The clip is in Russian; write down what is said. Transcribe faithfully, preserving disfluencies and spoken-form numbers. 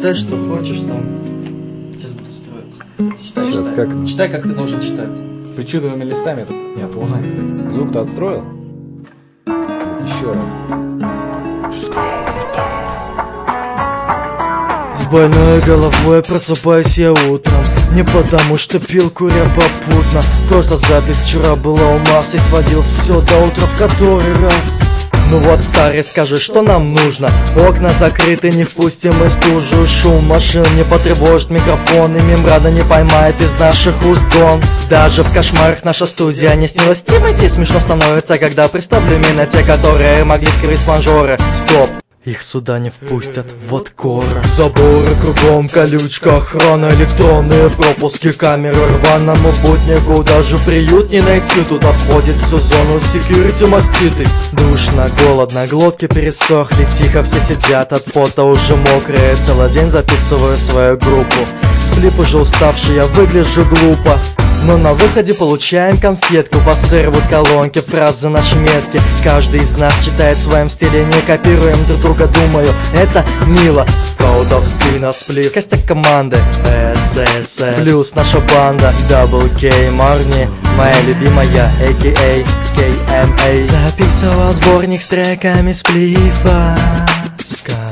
читай, что хочешь там. Сейчас буду строиться. Читай, Сейчас читай. как? Читай, как ты должен читать. Причудовыми листами это не полная, кстати. Звук-то отстроил? Вот еще раз. С больной головой просыпаюсь я утром. Не потому что пил, куря попутно. Просто запись вчера была у нас и сводил все до утра в который раз. Ну вот, старый, скажи, что нам нужно? Окна закрыты, не впустим и стужу. Шум машин не потревожит микрофон, и мембрана не поймает из наших уст гон. Даже в кошмарах наша студия не снилась Тимати. Смешно становится, когда представлю именно те, которые могли скрыть спонжоры. Стоп! Их сюда не впустят, вот кора. Заборы кругом, колючка, охрана, электронные пропуски, камеры рваному путнику. Даже приют не найти, тут обходит всю зону секьюрити маститый. Душно, голодно, глотки пересохли, тихо все сидят от пота уже мокрые. Целый день записываю свою группу. Сплип уже уставший, я выгляжу глупо. Но на выходе получаем конфетку. Басы рвут колонки, фразы наши метки. Каждый из нас читает в своем стиле, не копируем друг друга, думаю, это мило. Скаутов стена сплив, костяк команды эс эс эс, плюс наша банда дабл кей Марни, моя любимая, а ка а кей эм эй. Записывал сборник с треками сплифа.